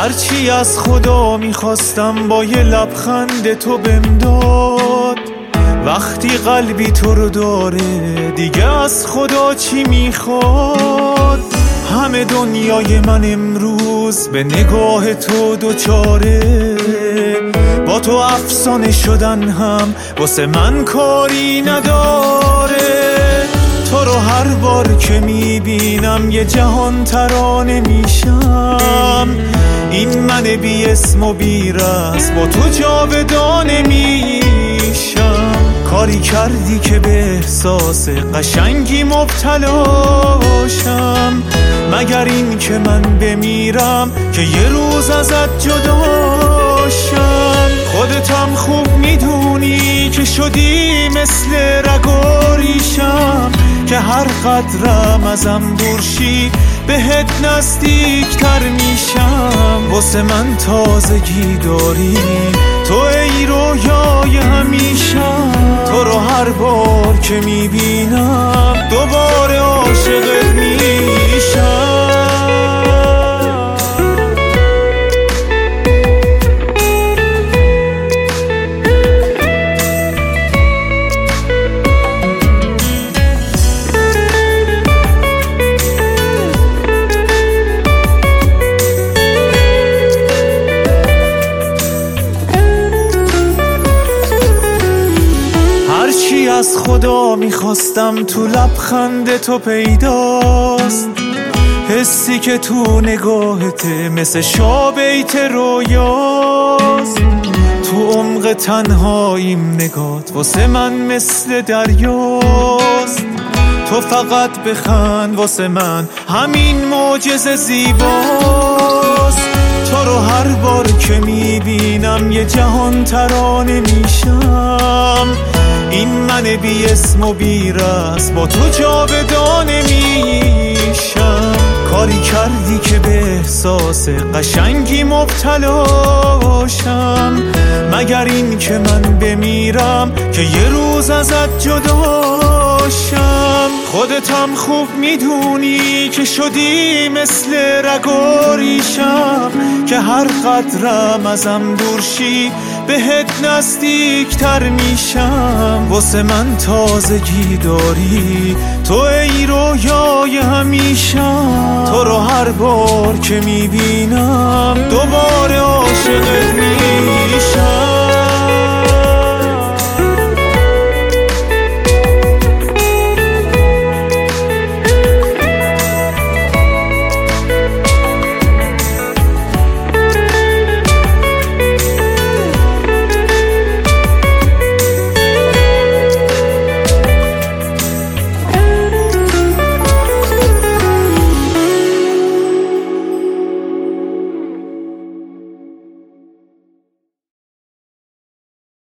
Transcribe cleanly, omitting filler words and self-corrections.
هرچی از خدا میخواستم با یه لبخند تو بهم داد. وقتی قلبی تو رو داره دیگه از خدا چی میخواد؟ همه دنیای من امروز به نگاه تو دوچاره، با تو افسانه شدن هم واسه من کاری نداره. تو رو هر بار که میبینم یه جهان ترانه میشم. این من بی اسم و بی رسم با تو جاودانه میشم. کاری کردی که به احساس قشنگی مبتلاشم. مگر این که من بمیرم که یه روز ازت جداشم. خودتم خوب میدونی که شدی مثل رگ و ریشم، که هر قدرم ازم دورشی بهت نزدیکتر میشم. واسه من تازگی داری تو ای رویای همیشم. تو رو هر بار که میبینم دوباره عاشقت میشم. هرچی از خدا میخواستم تو لبخند تو پیداست. حسی که تو نگاهته مثل شابیت رویاست. تو عمق تنهاییم نگات واسه من مثل دریاست. تو فقط بخند واسه من همین معجزه زیباست. تو رو هر بار که میبینم یه جهان ترانه میشم. این من بی اسم و بی رسم با تو جاودانه میشم. کاری کردی که به احساس قشنگی مبتلاشم. مگر این که من بمیرم که یه روز ازت جداشم. خودتم خوب میدونی که شدی مثل رگ و ریشم، که هر قدرم ازم دورشی بهت نزدیکتر میشم. واسه من تازگی داری تو ای رویای همیشم. تو رو هر بار که میبینم دوباره عاشق